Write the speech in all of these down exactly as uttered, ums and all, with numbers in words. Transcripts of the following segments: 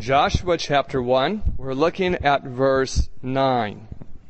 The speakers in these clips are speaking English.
Joshua chapter one, we're looking at verse nine.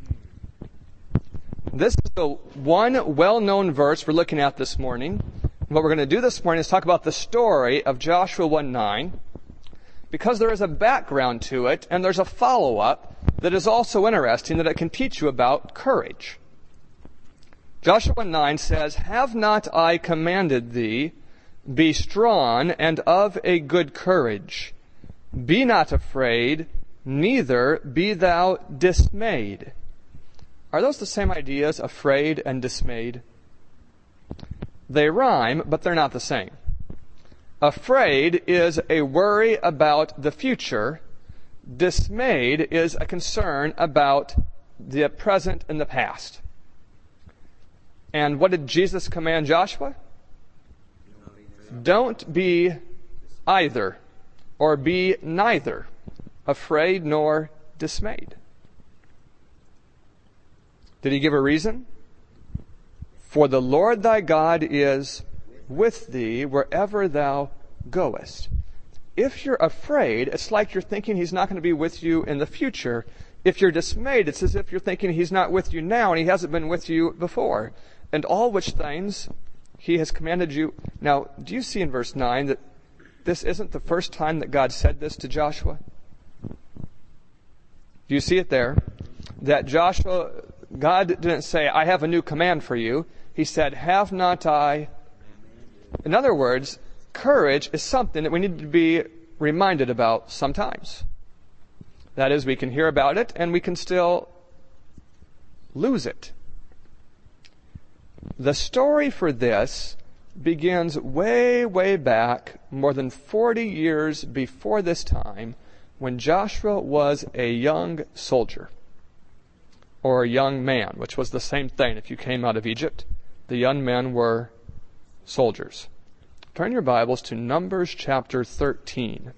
This is the one well-known verse we're looking at this morning. What we're going to do this morning is talk about the story of Joshua one nine, because there is a background to it, and there's a follow-up that is also interesting that it can teach you about courage. Joshua one nine says, "Have not I commanded thee, be strong and of a good courage. Be not afraid, neither be thou dismayed." Are those the same ideas, afraid and dismayed? They rhyme, but they're not the same. Afraid is a worry about the future. Dismayed is a concern about the present and the past. And what did Jesus command Joshua? Don't be either, or be neither afraid nor dismayed. Did he give a reason? "For the Lord thy God is with thee wherever thou goest." If you're afraid, it's like you're thinking he's not going to be with you in the future. If you're dismayed, it's as if you're thinking he's not with you now and he hasn't been with you before. And all which things he has commanded you. Now, do you see in verse nine that this isn't the first time that God said this to Joshua? Do you see it there? That Joshua, God didn't say, "I have a new command for you." He said, "Have not I..." In other words, courage is something that we need to be reminded about sometimes. That is, we can hear about it and we can still lose it. The story for this begins way, way back, more than forty years before this time, when Joshua was a young soldier, or a young man, which was the same thing. If you came out of Egypt, the young men were soldiers. Turn your Bibles to Numbers chapter thirteen.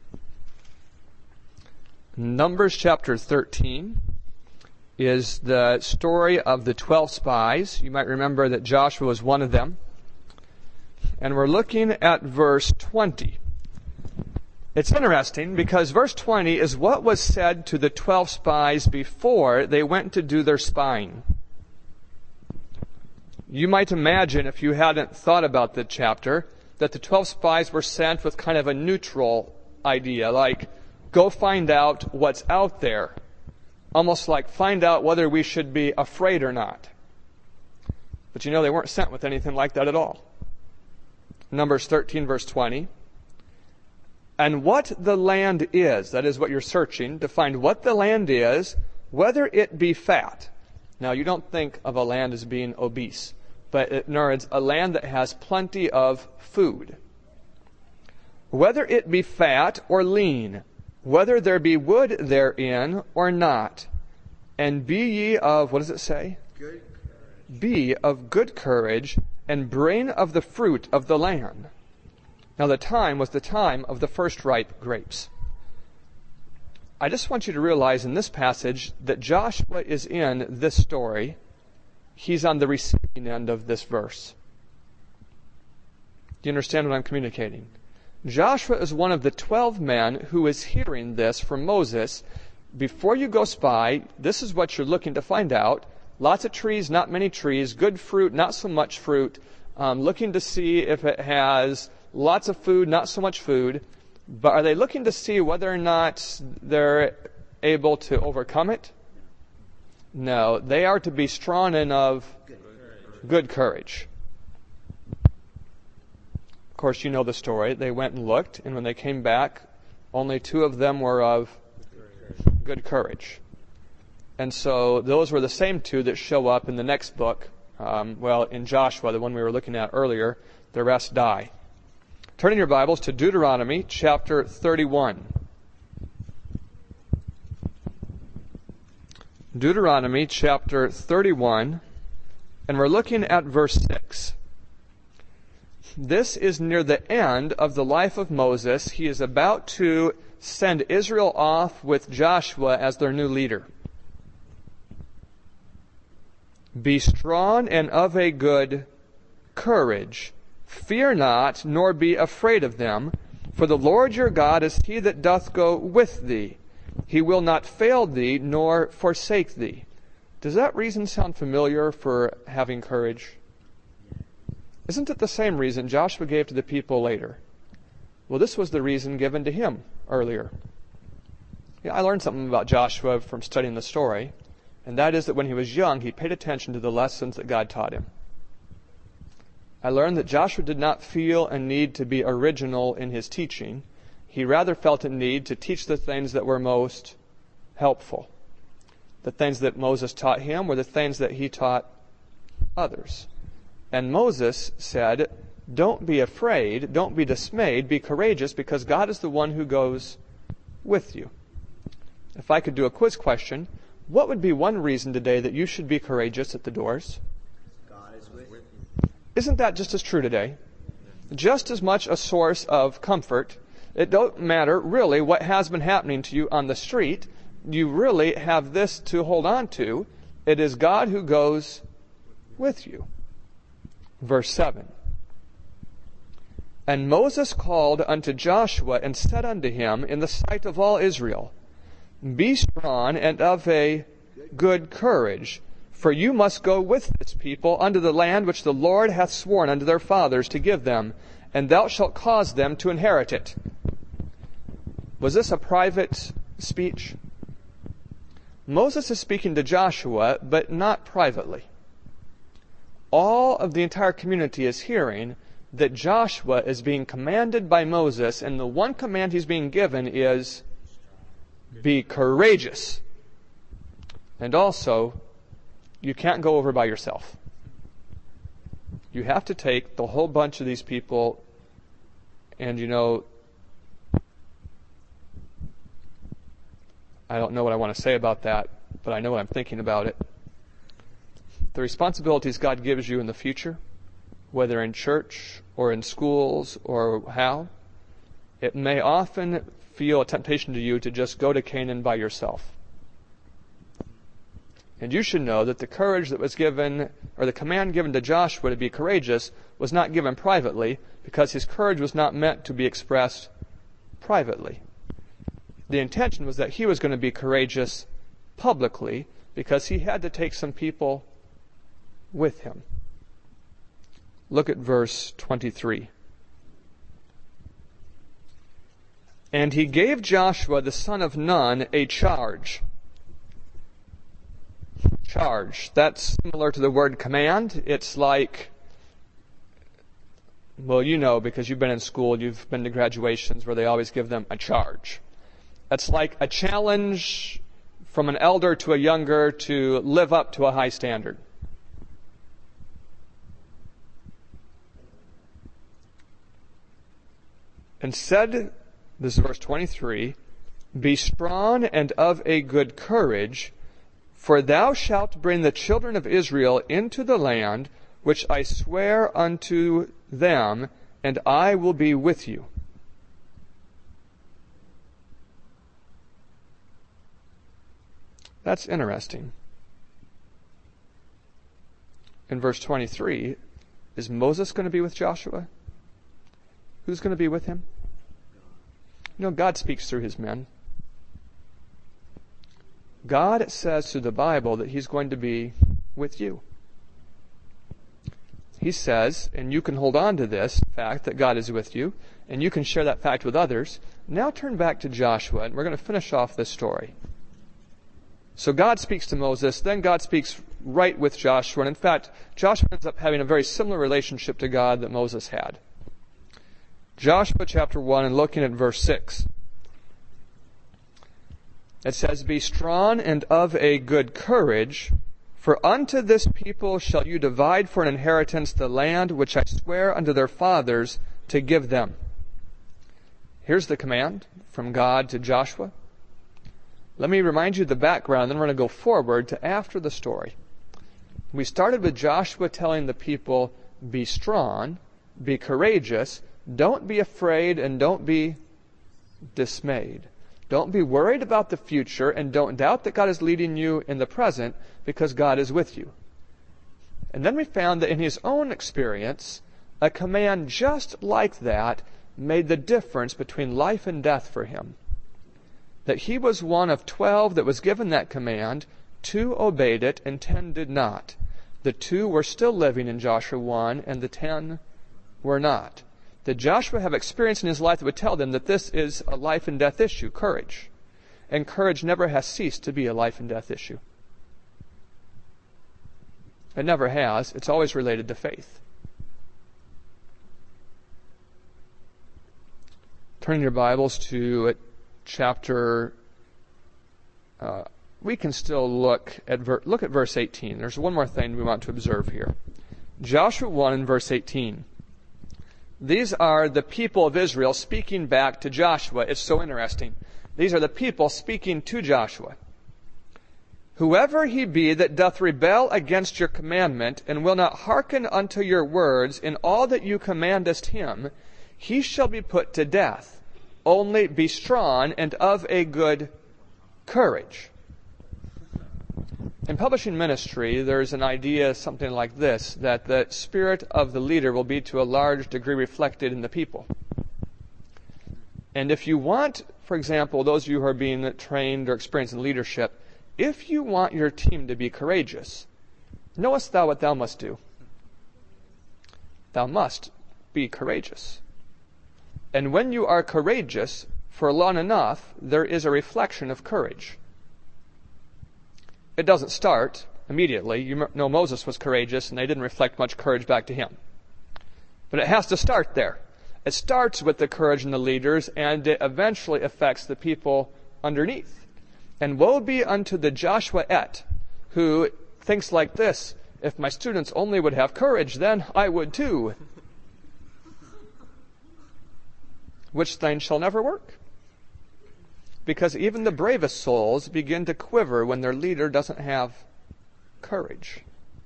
Numbers chapter thirteen is the story of the twelve spies. You might remember that Joshua was one of them. And we're looking at verse twenty. It's interesting because verse twenty is what was said to the twelve spies before they went to do their spying. You might imagine, if you hadn't thought about the chapter, that the twelve spies were sent with kind of a neutral idea, like, go find out what's out there. Almost like find out whether we should be afraid or not. But you know, they weren't sent with anything like that at all. Numbers thirteen, verse twenty. "And what the land is," that is what you're searching, to find what the land is, "whether it be fat." Now, you don't think of a land as being obese, but it, nor it's a land that has plenty of food. "Whether it be fat or lean, whether there be wood therein or not. And be ye of," what does it say? Good courage. "Be of good courage, and bring of the fruit of the land." Now the time was the time of the first ripe grapes. I just want you to realize in this passage that Joshua is in this story. He's on the receiving end of this verse. Do you understand what I'm communicating? Joshua is one of the twelve men who is hearing this from Moses. Before you go spy, this is what you're looking to find out. Lots of trees, not many trees. Good fruit, not so much fruit. Um, looking to see if it has lots of food, not so much food. But are they looking to see whether or not they're able to overcome it? No, they are to be strong and of good courage. Of course, you know the story. They went and looked, and when they came back, only two of them were of good courage. And so those were the same two that show up in the next book. Um, well, in Joshua, the one we were looking at earlier, the rest die. Turn in your Bibles to Deuteronomy chapter thirty-one. Deuteronomy chapter thirty-one, and we're looking at verse six. This is near the end of the life of Moses. He is about to send Israel off with Joshua as their new leader. "Be strong and of a good courage. Fear not, nor be afraid of them, For the Lord your God is he that doth go with thee. He will not fail thee, nor forsake thee. Does that reason sound familiar for having courage? Isn't it the same reason Joshua gave to the people later? Well, this was the reason given to him earlier. Yeah, I learned something about Joshua from studying the story, and that is that when he was young, he paid attention to the lessons that God taught him. I learned that Joshua did not feel a need to be original in his teaching. He rather felt a need to teach the things that were most helpful. The things that Moses taught him were the things that he taught others. And Moses said, don't be afraid, don't be dismayed, be courageous, because God is the one who goes with you. If I could do a quiz question, what would be one reason today that you should be courageous at the doors? God is with you. Isn't that just as true today? Just as much a source of comfort. It don't matter really what has been happening to you on the street. You really have this to hold on to. It is God who goes with you. Verse seven. And Moses called unto Joshua and said unto him in the sight of all Israel, Be strong and of a good courage, for you must go with this people unto the land which the Lord hath sworn unto their fathers to give them, and thou shalt cause them to inherit it. Was this a private speech? Moses is speaking to Joshua, but not privately. All of the entire community is hearing that Joshua is being commanded by Moses, and the one command he's being given is, be courageous. And also, you can't go over by yourself. You have to take the whole bunch of these people, and you know, I don't know what I want to say about that, but I know what I'm thinking about it. The responsibilities God gives you in the future, whether in church or in schools or how, it may often feel a temptation to you to just go to Canaan by yourself. And you should know that the courage that was given, or the command given to Joshua to be courageous, was not given privately, because his courage was not meant to be expressed privately. The intention was that he was going to be courageous publicly, because he had to take some people with him. Look at verse twenty-three. And he gave Joshua the son of Nun a charge. Charge. That's similar to the word command. It's like, well, you know, because you've been in school, you've been to graduations where they always give them a charge. That's like a challenge from an elder to a younger to live up to a high standard. And said, this is verse twenty-three, Be strong and of a good courage, for thou shalt bring the children of Israel into the land which I swear unto them, and I will be with you. That's interesting. In verse twenty-three, is Moses going to be with Joshua? Who's going to be with him? You know, God speaks through his men. God says through the Bible that he's going to be with you. He says, and you can hold on to this fact that God is with you, and you can share that fact with others. Now turn back to Joshua, and we're going to finish off this story. So God speaks to Moses, then God speaks right with Joshua, and in fact, Joshua ends up having a very similar relationship to God that Moses had. Joshua chapter one, and looking at verse six. It says, Be strong and of a good courage, for unto this people shall you divide for an inheritance the land which I swear unto their fathers to give them. Here's the command from God to Joshua. Let me remind you of the background, then we're going to go forward to after the story. We started with Joshua telling the people, be strong, be courageous, don't be afraid, and don't be dismayed. Don't be worried about the future, and don't doubt that God is leading you in the present, because God is with you. And then we found that in his own experience, a command just like that made the difference between life and death for him. That he was one of twelve that was given that command, two obeyed it, and ten did not. The two were still living in Joshua one, and the ten were not. Did Joshua have experience in his life that would tell them that this is a life and death issue? Courage. And courage never has ceased to be a life and death issue. It never has. It's always related to faith. Turn your Bibles to chapter, uh, we can still look at, ver- look at verse eighteen. There's one more thing we want to observe here. Joshua one and verse eighteen. These are the people of Israel speaking back to Joshua. It's so interesting. These are the people speaking to Joshua. Whoever he be that doth rebel against your commandment, and will not hearken unto your words in all that you commandest him, he shall be put to death. Only be strong and of a good courage. In publishing ministry, there's an idea, something like this, that the spirit of the leader will be to a large degree reflected in the people. And if you want, for example, those of you who are being trained or experienced in leadership, if you want your team to be courageous, knowest thou what thou must do? Thou must be courageous. And when you are courageous for long enough, there is a reflection of courage. It doesn't start immediately. You know Moses was courageous, and they didn't reflect much courage back to him. But it has to start there. It starts with the courage in the leaders, and it eventually affects the people underneath. And woe be unto the Joshuaette who thinks like this: if my students only would have courage, then I would too. Which thing shall never work. Because even the bravest souls begin to quiver when their leader doesn't have courage.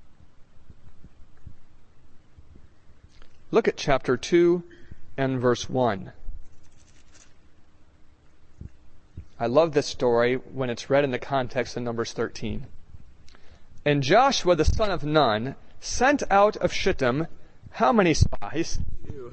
Look at chapter two and verse one. I love this story when it's read in the context of Numbers thirteen. And Joshua the son of Nun sent out of Shittim how many spies? Two.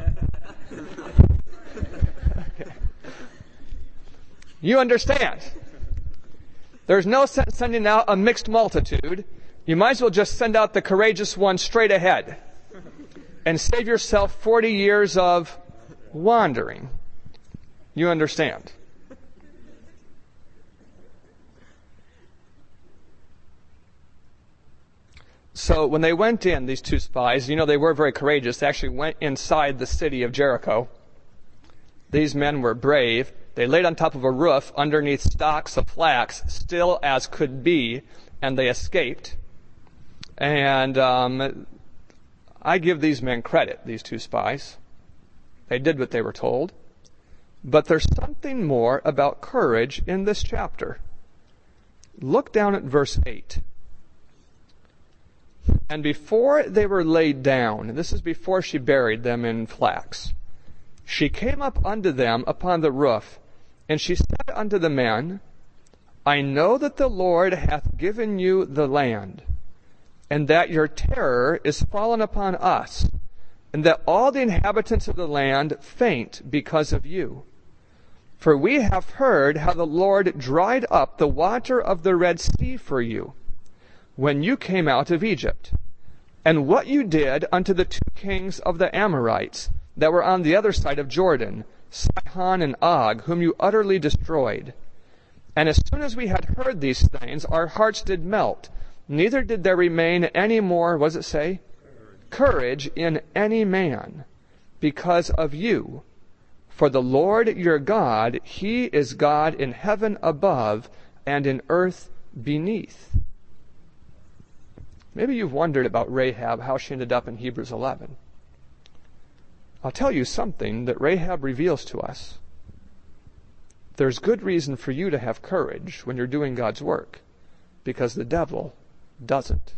Okay. You understand. There's no sense sending out a mixed multitude. You might as well just send out the courageous one straight ahead and save yourself forty years of wandering. You understand. So when they went in, these two spies, you know they were very courageous. They actually went inside the city of Jericho. These men were brave. They laid on top of a roof underneath stalks of flax, still as could be, and they escaped. And um, I give these men credit, these two spies. They did what they were told. But there's something more about courage in this chapter. Look down at verse eight. And before they were laid down, and this is before she buried them in flax, she came up unto them upon the roof, and she said unto the men, I know that the Lord hath given you the land, and that your terror is fallen upon us, and that all the inhabitants of the land faint because of you. For we have heard how the Lord dried up the water of the Red Sea for you, when you came out of Egypt, and what you did unto the two kings of the Amorites that were on the other side of Jordan, Sihon and Og, whom you utterly destroyed. And as soon as we had heard these things, our hearts did melt, neither did there remain any more, what does it say? Courage in any man, because of you. For the Lord your God, he is God in heaven above and in earth beneath. Maybe you've wondered about Rahab, how she ended up in Hebrews eleven. I'll tell you something that Rahab reveals to us. There's good reason for you to have courage when you're doing God's work, because the devil doesn't.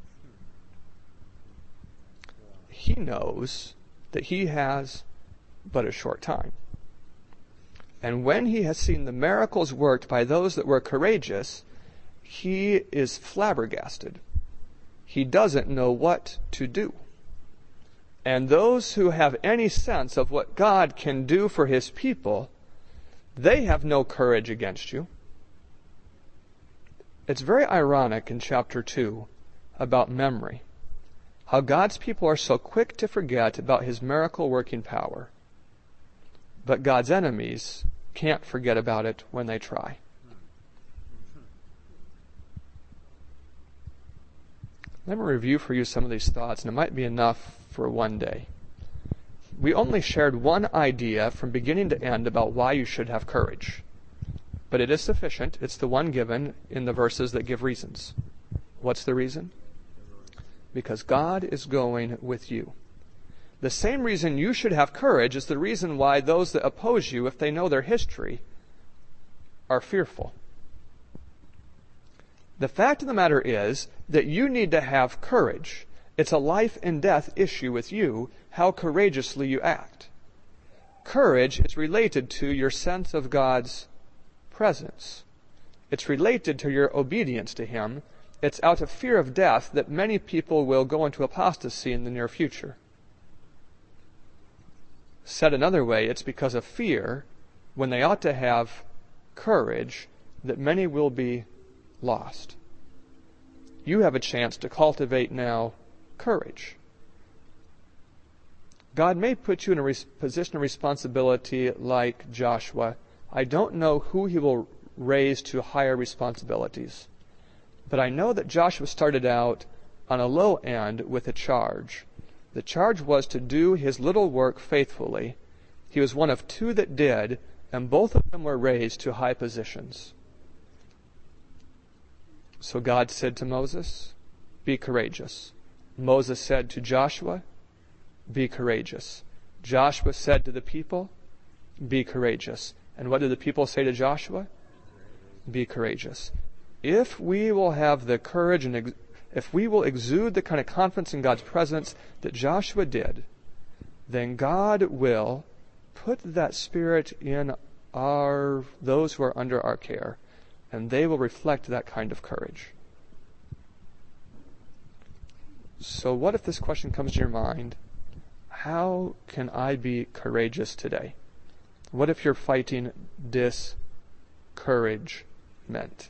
He knows that he has but a short time. And when he has seen the miracles worked by those that were courageous, he is flabbergasted. He doesn't know what to do. And those who have any sense of what God can do for his people, they have no courage against you. It's very ironic in chapter two about memory, how God's people are so quick to forget about his miracle working power, but God's enemies can't forget about it when they try. Let me review for you some of these thoughts, and it might be enough for one day. We only shared one idea from beginning to end about why you should have courage. But it is sufficient. It's the one given in the verses that give reasons. What's the reason? Because God is going with you. The same reason you should have courage is the reason why those that oppose you, if they know their history, are fearful. The fact of the matter is that you need to have courage. It's a life and death issue with you, how courageously you act. Courage is related to your sense of God's presence. It's related to your obedience to him. It's out of fear of death that many people will go into apostasy in the near future. Said another way, it's because of fear, when they ought to have courage, that many will be lost. You have a chance to cultivate now courage. God may put you in a res- position of responsibility like Joshua. I don't know who he will raise to higher responsibilities, but I know that Joshua started out on a low end with a charge. The charge was to do his little work faithfully. He was one of two that did, and both of them were raised to high positions. So God said to Moses, be courageous. Moses said to Joshua, be courageous. Joshua said to the people, be courageous. And what did the people say to Joshua? Be courageous. If we will have the courage and ex- if we will exude the kind of confidence in God's presence that Joshua did, then God will put that spirit in our those who are under our care, and they will reflect that kind of courage. So what if this question comes to your mind? How can I be courageous today? What if you're fighting discouragement?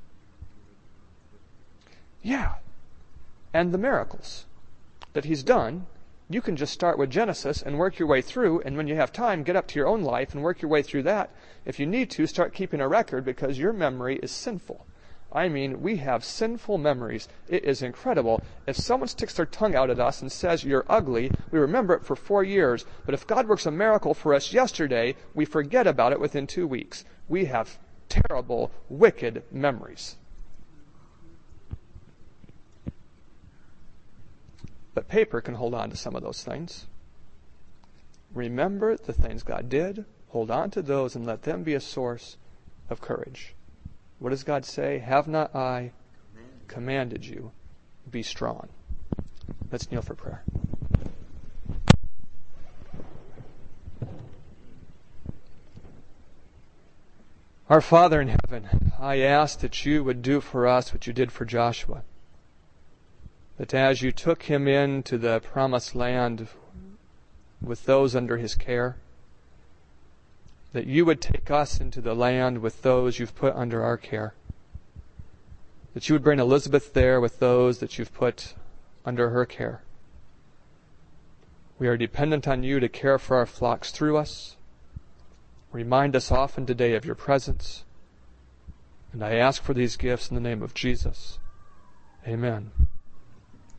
Yeah. And the miracles that he's done, you can just start with Genesis and work your way through, and when you have time, get up to your own life and work your way through that. If you need to, start keeping a record, because your memory is sinful. I mean, we have sinful memories. It is incredible. If someone sticks their tongue out at us and says, you're ugly, we remember it for four years. But if God works a miracle for us yesterday, we forget about it within two weeks. We have terrible, wicked memories. But paper can hold on to some of those things. Remember the things God did. Hold on to those and let them be a source of courage. What does God say? Have not I commanded you? Be strong. Let's kneel for prayer. Our Father in heaven, I ask that you would do for us what you did for Joshua. That as you took him into the promised land with those under his care, that you would take us into the land with those you've put under our care. That you would bring Elizabeth there with those that you've put under her care. We are dependent on you to care for our flocks through us. Remind us often today of your presence. And I ask for these gifts in the name of Jesus. Amen.